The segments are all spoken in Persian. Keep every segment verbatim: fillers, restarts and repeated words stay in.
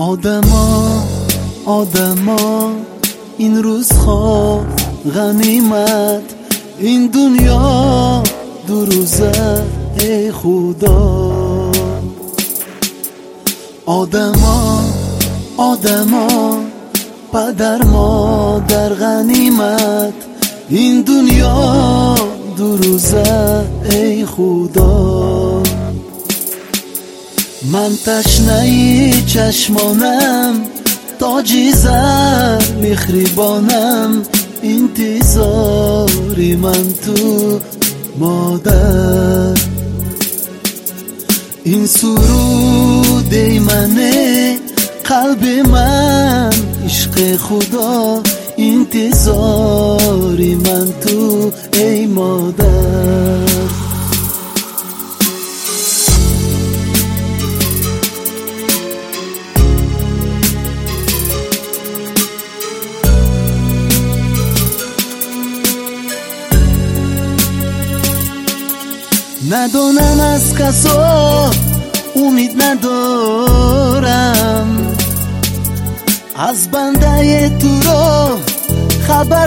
آدما آدما این روز خواه غنیمت، این دنیا دو روزه ای خدا. آدما آدما پدر مادر غنیمت، این دنیا دو روزه ای خدا. من تشنه چشمانم تاجی زر میخریبانم، انتظاری من تو مادر. این سرود منه قلب من عشق خدا، انتظاری من تو ای مادر. ندانم از کسا امید ندارم، از بنده تو را خبر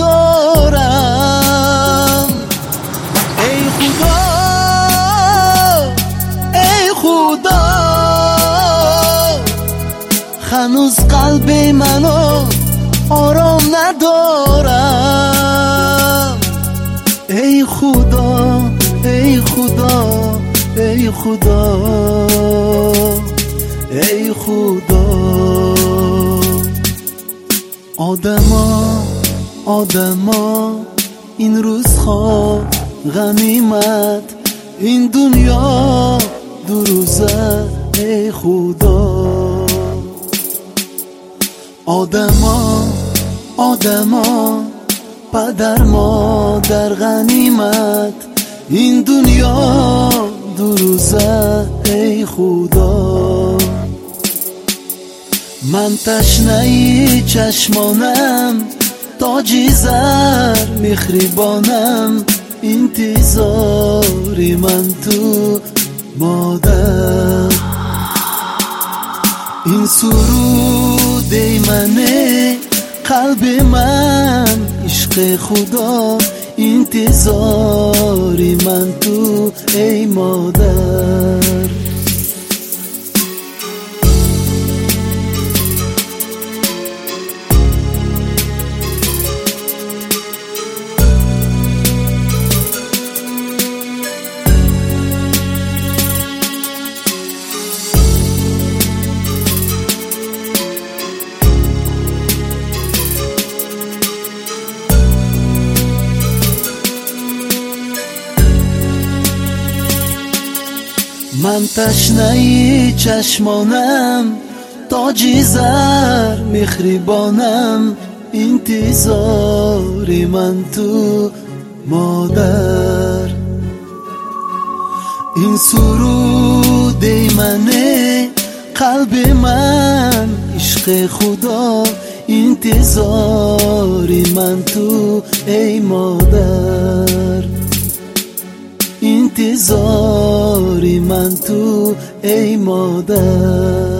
ندارم. ای خدا ای خدا هنوز قلب منو آرام ندارم. ای خدا ای خدا ای خدا ای خدا. آدما آدما این روز خواه غنیمت، این دنیا دو روزه ای خدا. آدما آدما پدر مادر غنیمت، این دنیا دو روزه ای خدا. من تشنه چشمانم تاجی زر میخریبانم، انتظاری من تو مادر. این سرود منه قلب من عشق خدا، انتظاری من تو ای مادر. من تشنه چشمانم تاجی زر میخریبانم، انتظاری من تو مادر. این سرود منه قلب من عشق خدا، انتظاری من تو ای مادر. انتظاری من تو ای مادر.